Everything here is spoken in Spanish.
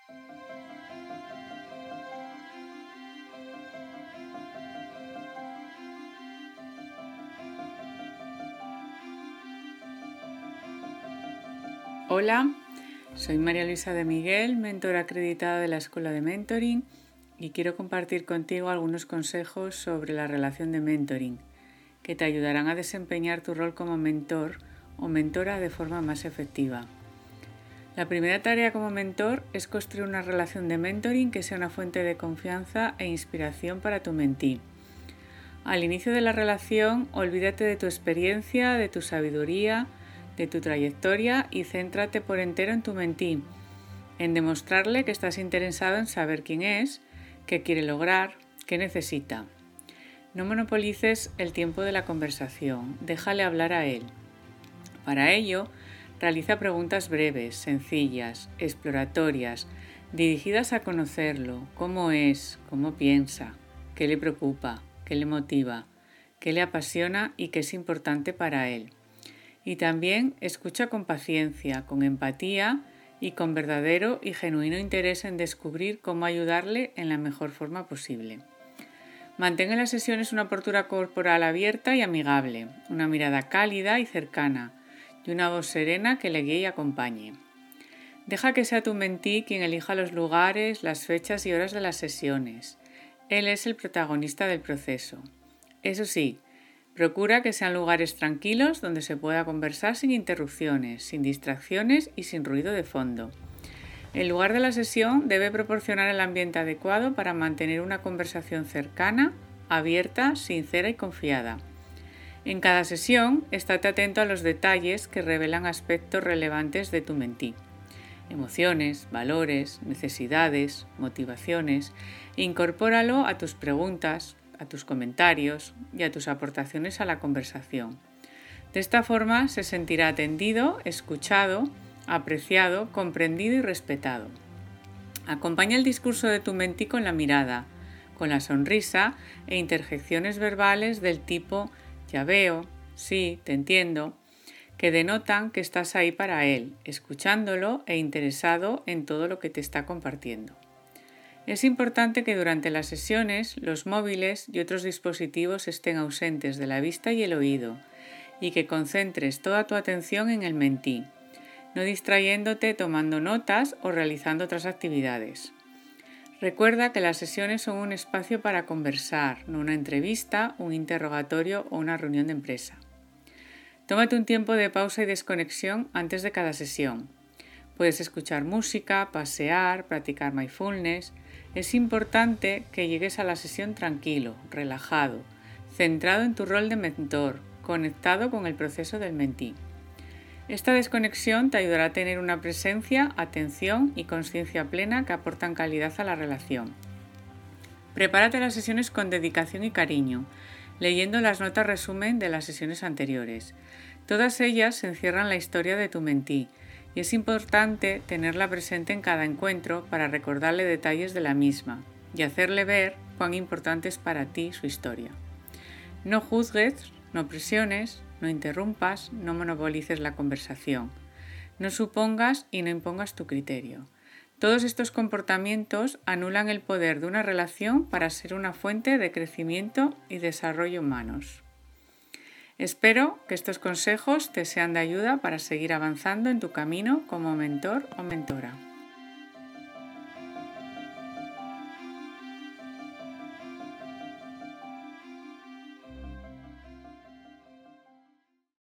Hola, soy María Luisa de Miguel, mentora acreditada de la Escuela de Mentoring, y quiero compartir contigo algunos consejos sobre la relación de mentoring que te ayudarán a desempeñar tu rol como mentor o mentora de forma más efectiva. La primera tarea como mentor es construir una relación de mentoring que sea una fuente de confianza e inspiración para tu mentee. Al inicio de la relación, olvídate de tu experiencia, de tu sabiduría, de tu trayectoria y céntrate por entero en tu mentee, en demostrarle que estás interesado en saber quién es, qué quiere lograr, qué necesita. No monopolices el tiempo de la conversación, déjale hablar a él. Para ello, realiza preguntas breves, sencillas, exploratorias, dirigidas a conocerlo, cómo es, cómo piensa, qué le preocupa, qué le motiva, qué le apasiona y qué es importante para él. Y también escucha con paciencia, con empatía y con verdadero y genuino interés en descubrir cómo ayudarle en la mejor forma posible. Mantén en las sesiones una postura corporal abierta y amigable, una mirada cálida y cercana, y una voz serena que le guíe y acompañe. Deja que sea tu mentee quien elija los lugares, las fechas y horas de las sesiones. Él es el protagonista del proceso. Eso sí, procura que sean lugares tranquilos donde se pueda conversar sin interrupciones, sin distracciones y sin ruido de fondo. El lugar de la sesión debe proporcionar el ambiente adecuado para mantener una conversación cercana, abierta, sincera y confiada. En cada sesión, estate atento a los detalles que revelan aspectos relevantes de tu mentee. Emociones, valores, necesidades, motivaciones. Incorpóralo a tus preguntas, a tus comentarios y a tus aportaciones a la conversación. De esta forma se sentirá atendido, escuchado, apreciado, comprendido y respetado. Acompaña el discurso de tu mentee con la mirada, con la sonrisa e interjecciones verbales del tipo «ya veo», «sí, te entiendo», que denotan que estás ahí para él, escuchándolo e interesado en todo lo que te está compartiendo. Es importante que durante las sesiones los móviles y otros dispositivos estén ausentes de la vista y el oído y que concentres toda tu atención en el mentee, no distrayéndote tomando notas o realizando otras actividades. Recuerda que las sesiones son un espacio para conversar, no una entrevista, un interrogatorio o una reunión de empresa. Tómate un tiempo de pausa y desconexión antes de cada sesión. Puedes escuchar música, pasear, practicar mindfulness. Es importante que llegues a la sesión tranquilo, relajado, centrado en tu rol de mentor, conectado con el proceso del mentee. Esta desconexión te ayudará a tener una presencia, atención y conciencia plena que aportan calidad a la relación. Prepárate las sesiones con dedicación y cariño, leyendo las notas resumen de las sesiones anteriores. Todas ellas encierran la historia de tu mentee y es importante tenerla presente en cada encuentro para recordarle detalles de la misma y hacerle ver cuán importante es para ti su historia. No juzgues, no presiones, no interrumpas, no monopolices la conversación. No supongas y no impongas tu criterio. Todos estos comportamientos anulan el poder de una relación para ser una fuente de crecimiento y desarrollo humanos. Espero que estos consejos te sean de ayuda para seguir avanzando en tu camino como mentor o mentora.